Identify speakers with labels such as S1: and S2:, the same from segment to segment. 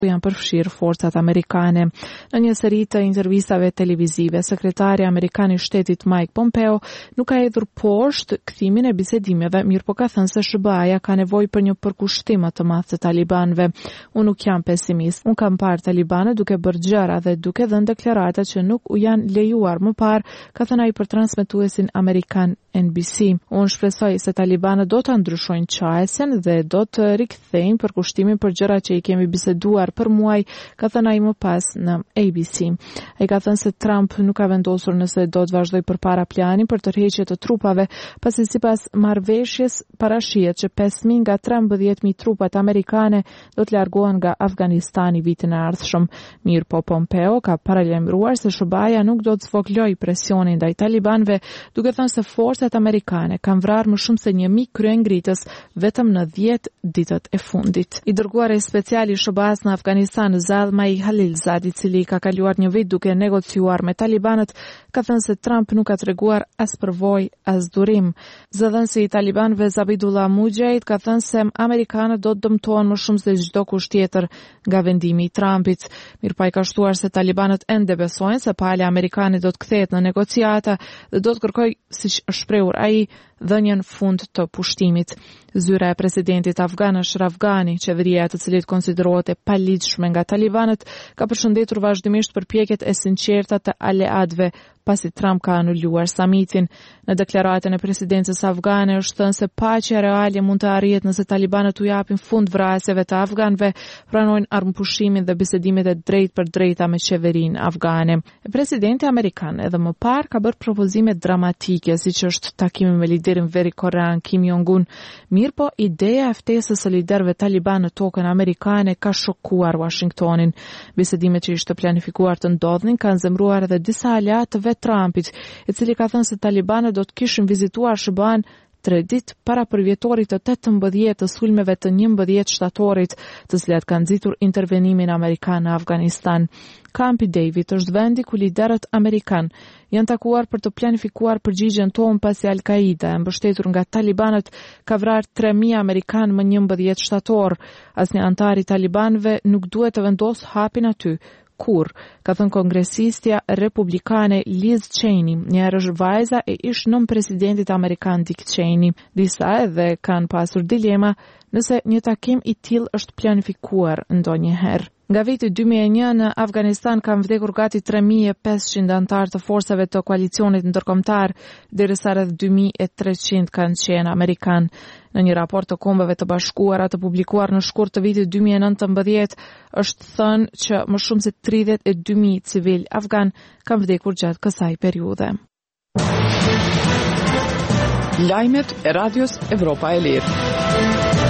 S1: janë përfshirë forcat amerikane. Në një seri të intervistave televizive, sekretari amerikan I shtetit Mike Pompeo nuk ka hedhur poshtë kthimin e bisedimeve, mirë po ka thënë se SBA-ja ka nevojë për një përkushtim të madh të talibanëve. Unë nuk jam pesimist. Unë kam parë talibanët duke bërë gjëra dhe duke dhënë deklarata që nuk u janë lejuar më parë, ka thënë ai për transmetuesin amerikan NBC. Unë shpresoj se talibanët do të ndryshojnë qajsen dhe do të rikthejnë përkushtimin për gjëra që I kemi biseduar për muaj, ka thënë ai më pas në ABC. Ai ka thënë se Trump nuk ka vendosur nëse do të vazhdoj përpara planin për tërheqje të trupave, pasi sipas marrëveshjes parashihet që 5.000 nga 13.000 trupat amerikane do të largohen nga Afganistani vitin e ardhshëm. Mirë po Pompeo ka paralajmëruar se SBA-ja nuk do të zvoglojë presionin ndaj talibanëve, duke thënë se forcat amerikane kanë vrarë më shumë se 1.000 kryengritës vetëm në 10 ditët e fundit. I dërguari special I SBA-s në Afganistan, Zalmay Khalilzad, I cili ka kaluar një vit duke negociuar me talibanët, ka thënë se Trump nuk ka treguar as përvojë as durim. Zëdhënësi I talibanëve Zabihullah Mujahid ka thënë se amerikanët do të dëmtohen më shumë se çdo kusht tjetër nga vendimi I Trumpit. Mirpo ai ka shtuar se talibanët ende besojnë se pala amerikane do të kthehet në negociata dhe do të kërkojë, siç është shprehur ai, dhënien fund të pushtimit. Zyra e presidentit afgan Ashraf Ghani, qeveria e të cilit konsiderohet e palidhshme nga talibanët, ka përshëndetur vazhdimisht përpjekjet e sinqerta të aleatëve pasi Trump ka anuluar samitin. Në deklaratën e presidencës afgane është thënë se paqja reale mund të arrihet nëse talibanët u japin fund vrasjeve të afganëve, pranojnë armëpushimin dhe bisedimet e drejtë për drejta me qeverinë afgane. Presidenti amerikan edhe më parë ka bërë propozime dramatike, siç është takimi me liderin verikorean Kim Jong-un. Mirpo ideja e ftesës së liderëve taliban në tokën amerikane ka shokuar Washingtonin. Bisedimet që ishte planifikuar të ndodhnin kanë zemruar edhe disa aleatëve Trumpit, I cili ka thënë se talibanët do të kishin vizituar SBA-n 3 ditë para përvjetorit të 18 të sulmeve të 11 shtatorit, të cilat kanë nxitur intervenimin amerikan në Afganistan. Camp David është vendi ku liderët amerikan janë takuar për të planifikuar përgjigjen tonë pasi Al-Qaida, e mbështetur nga talibanët, ka vrarë 3.000 amerikan më 11 shtator. Asnjë antar I talibanëve nuk duhet të vendosë hapin aty. Kur, ka thënë kongresistja republikane Liz Cheney, një herë vajza e ish nën presidentit amerikan Dick Cheney. Disa edhe kanë pasur dilema nëse një takim I tillë është planifikuar ndonjëherë. Nga viti 2001 në Afganistan kanë vdekur gati 3.500 antarë të forcave të koalicionit ndërkombëtar, derisa rreth 2.300 kanë qenë amerikan. Në një raport të Kombeve të Bashkuara të publikuar në shkurt të vitit 2019, është thënë që më shumë se 32.000 civil afgan kanë vdekur gjatë kësaj periudhe.
S2: Lajmet e Radios Evropa e Lirë.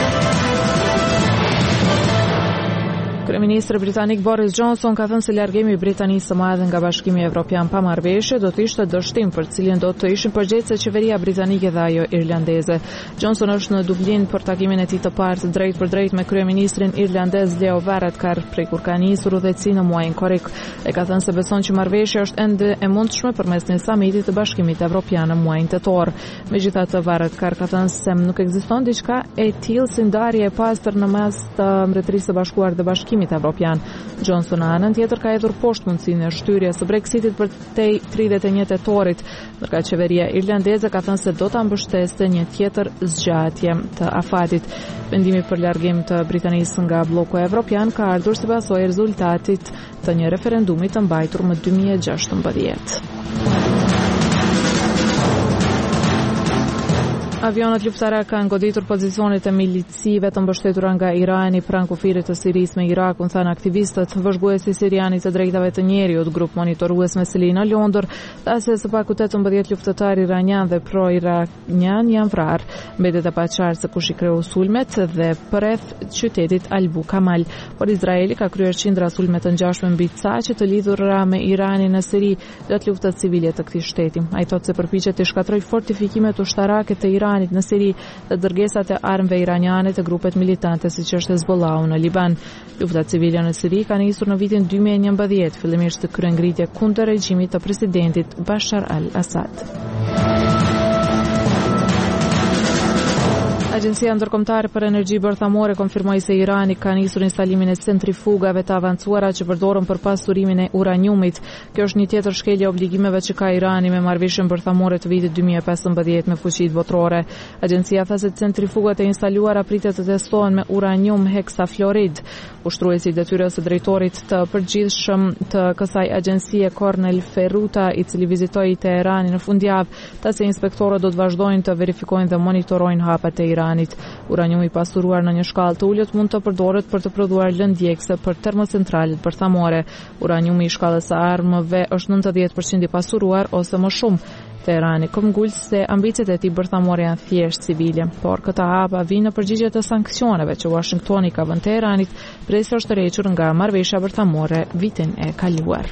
S1: Kryeministri britanik Boris Johnson ka thënë se largimi I Britanisë së Madhe nga Bashkimi Evropian pa marrëveshje do të ishte dështim për cilin do të ishin përgjegjëse qeveria britanike dhe ajo irlandeze. Johnson është në Dublin për takimin e tij të parë të drejtë për drejtë me kryeministrin irlandez Leo Varadkar, prej kur ka nisur udhëheci në muajin korrik. Ai ka thënë se beson që marrëveshja është ende e mundshme përmes një samiti të Bashkimit Evropian në muajin tetor. Megjithatë, Varadkar ka thënë se nuk ekziston diçka e tillë si ndarje e pastër në mes të Mbretërisë së Bashkuar dhe Bashkimit Evropian. Johnson anën tjetër ka hedhur poshtë mundësinë e shtyries së Brexitit për te 31 tetorit, ndërka qeveria irlandeze ka thënë se do ta mbështeste një tjetër zgjatje të afatit. Vendimi për largim të Britanisë nga bloku evropian ka ardhur si pasojë e rezultatit të një referendumi të mbajtur më 2016. Avionët luftare kanë goditur pozicionet e milicive të mbështetura nga Irani pranë kufirit të Sirisë me Irakun, thanë aktivistët. Vëzhguesi siriani të drejtave të njerëzit, grup monitorues me seli në Londër, tha se së paku 18 luftëtar iranian dhe pro-iranian janë vrarë. Mbetet e paqartë se kush I kreu sulmet dhe përreth qytetit Albu Kamal. Por Izraeli ka kryer qindra sulme të ngjashme mbi saqe të lidhura me Iranin në Siri gjatë luftës civile të këtij shteti. Ai thotë se përpiqet të shkatërrojë fortifikimet ushtarake të Iranit në Siri dhe dërgesat e armëve iraniane të grupet militante siç është Hezbollahu në Liban. Lufta civile në Siri ka nisur në vitin 2011, fillimisht të kryengritje kundër regjimit të presidentit Bashar al-Assad. Agjencia Ndërkombëtare për Energji Bërthamore konfirmoi se Irani ka nisur instalimin e centrifugave të avancuara që përdoren për pasturimin e uraniumit. Kjo është një tjetër shkelje obligimeve që ka Irani me marrëveshjen bërthamore të vitit 2015 me fuqitë botërore. Agjencia tha se centrifugat e instaluara pritet të testohen me uranium heksafluorid. Ushtruesi i detyrës së drejtorit të përgjithshëm të kësaj agjencie Cornel Ferruta, i cili vizitoi Teheranin në fundjavë, tha se inspektorët do të vazhdojnë të verifikojnë dhe monitorojnë hapat e Iranit. Uraniumi i pastruar në një shkallë të ulët mund të përdoret për të prodhuar lëndjekse për termocentralet bërthamore. Uraniumi i shkallës së armëve është 90% i pastruar ose më shumë. Teherani këmbgul se ambicet e tij bërthamore janë thjesht civile, por këta hapa vijnë në përgjigje të sanksioneve që Washingtoni ka vënë Teheranit prej së është tërhequr nga marrëveshja bërthamore vitin e kaluar.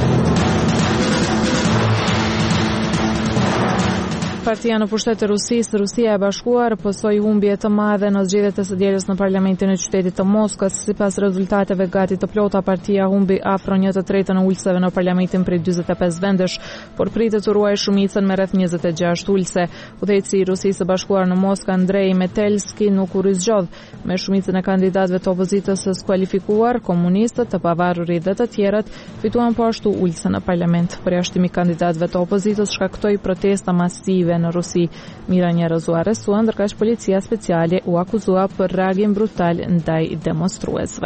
S1: Partia në pushtet të Rusisë, Rusia e Bashkuar, posoi humbje të madhe në zgjedhjet e së dielës në parlamentin e qytetit të Moskës. Sipas rezultateve gati të plota, partia humbi afro 1/3 në ulëseve në parlamentin prej 45 vendesh, por pritet të ruajë shumicën me rreth 26 ulëse. Udhëheqësi i Rusisë së Bashkuar në Moskë, Andrei Metelski, nuk u rizgjodh me shumicën e kandidatëve të opozitës së skualifikuar. Komunistët, të pavarurit dhe të tjerët fituan po ashtu ulëse në parlament. Përjashtimi i kandidatëve të opozitës shkaktoi protesta masive në Rusi. Mira njerëz u arrestuan, ndërkaq policia speciale u akuzua për reagim brutal ndaj demonstruesve.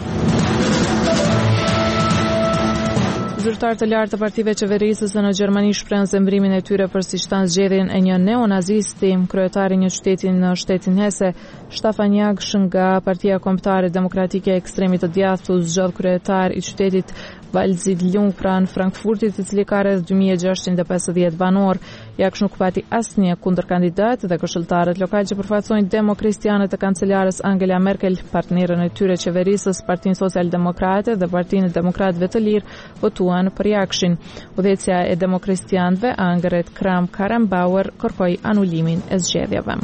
S1: Zyrtarë të lartë të partive qeverisës në Gjermani shprehën zemrimin e tyre për si shtan zgjedhjen e një neonazisti, kryetari i një qyteti në shtetin Hese. Stefan Jagsh nga Partia Kombëtare Demokratike e Ekstremit të Djathtë u zgjodh kryetar i qytetit Waldsiedlung pranë Frankfurtit, i cili ka rreth 2650 banor. Jagsh nuk pati asnjë kundërkandidat dhe këshilltarët lokal që përfaqësojnë demokristianët e kancelares Angela Merkel, partnerën e tyre qeverisës, Partinë Socialdemokrate dhe Partinë e Demokratëve të Lirë, votuan për Jagshin. Udhëheqësia e demokristianëve, Annegret Kramp-Karrenbauer, kërkoi anulimin e zgjedhjeve.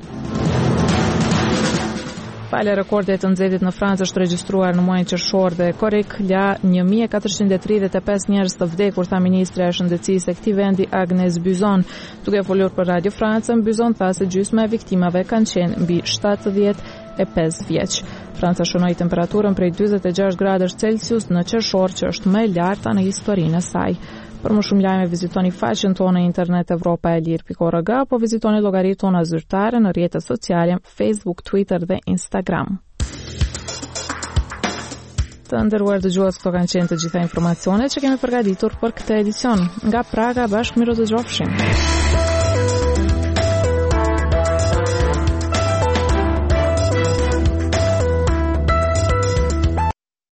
S1: Pala rekorde të nxehtit në Francë është regjistruar në muajin qershor dhe korrik la 1435 njerëz të vdekur, tha ministra e shëndetësisë e këtij vendi Agnès Buzyn. Duke folur për Radio France, Buzyn tha se gjysma e viktimave kanë qenë mbi 75 vjeç. Franca shënoi temperaturën prej 46 gradësh Celsius në qershor, që është më e larta në historinë e saj. Për më shumë lajme vizitoni faqen tonë në internet evropaelir.org apo vizitoni llogaritë tona zyrtare në rrjetet sociale Facebook, Twitter dhe Instagram. Të nderuar dëgjues, këto kanë qenë të gjitha informacionet që kemi përgatitur për këtë edicion. Nga Praga, bashkë miro të gjofshim.